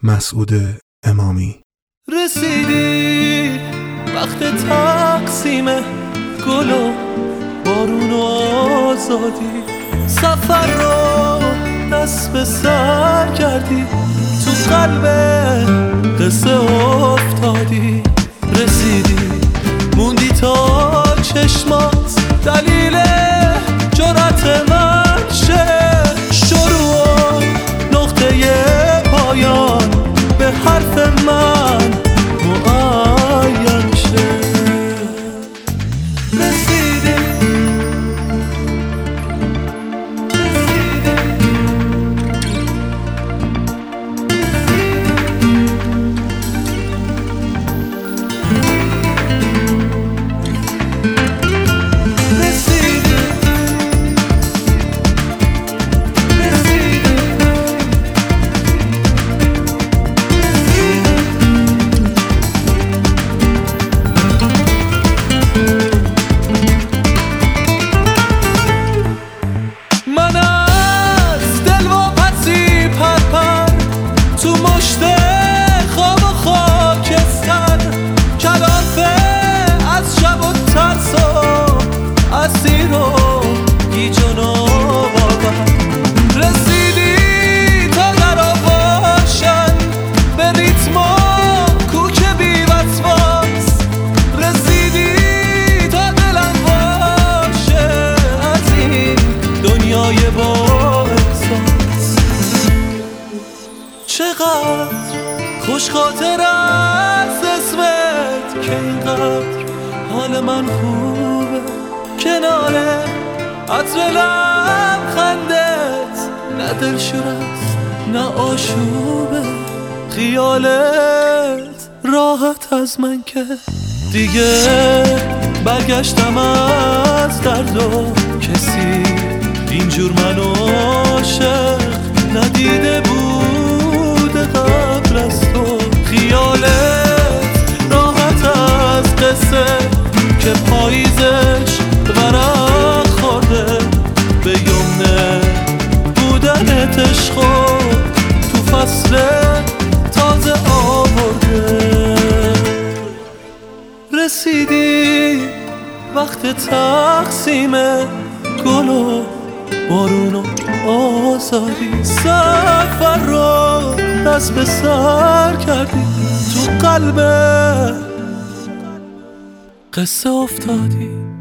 مسعود امامی. رسیدی وقت تقسیم گل و بارون و آزادی، سفر رو دست به سر کردی، تو قلب قصه افتادی. رسیدی موندی تا چشمات دلیل جرأت من شه، شروع نقطه پایان به حرف من معین شه. چقدر خوش خاطر از اسمت که اینقدر حال من خوبه، کنار عطر لبخندت نه دلشور است نه آشوبه، خیالت راحت از من که دیگه برگشتم از درد و کسی اینجور منو عاشق ندیده بود قبل از تو. خیالت راحت از قصه که پاییزش ورق خورده، به یمنه بودنت عشقو تو فصل تازه آورده. رسیدی وقت تقسیم گل و بارون و آزادی، سفر رو دست به سر کردی، تو قلب قصه افتادی.